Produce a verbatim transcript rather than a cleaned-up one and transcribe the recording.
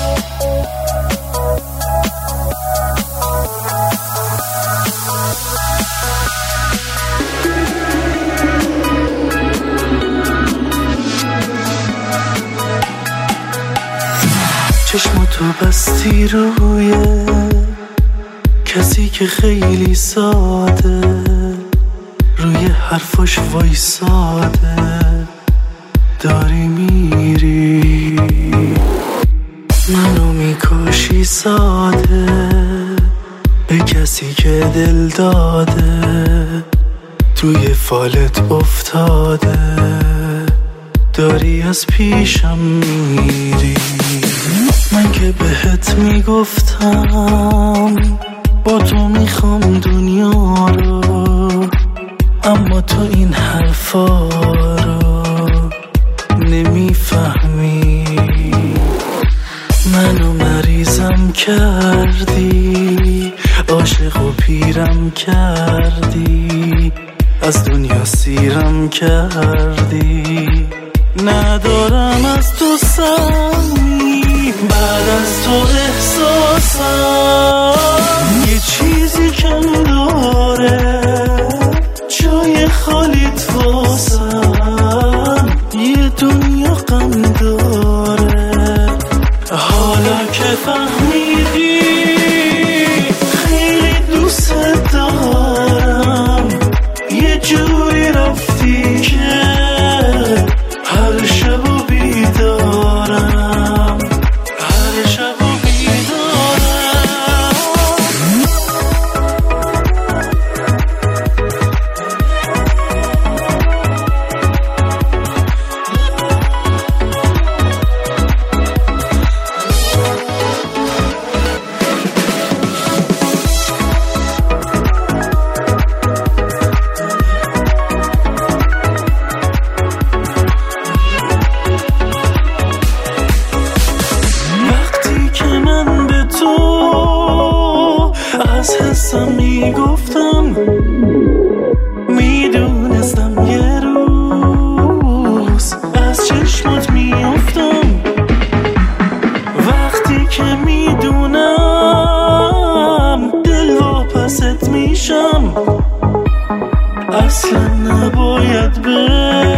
چشماتو بستی روی کسی که خیلی ساده روی حرفاش وایساده داری میری منو میکشی ساده به کسی که دل داده توی فالت افتاده داری از پیشم میری من که بهت میگفتم با تو میخوام دنیا رو اما تو این حرفا رو نمیفهمی منو مریضم کردی عاشق و پیرم کردی از دنیا سیرم کردی ندارم از تو سمی بعد از تو احساسم یه چیزی کم داره جای خالیت واسم یه دنیا غم داره حالا که فهمیدی خیلی دوست دارم یه جوری رفتی که هر شب و بیدارم هر شب و از حسم میگفتم میدونستم یه روز از چشمات میافتم وقتی که میدونم دل واپست میشم اصلا نباید بر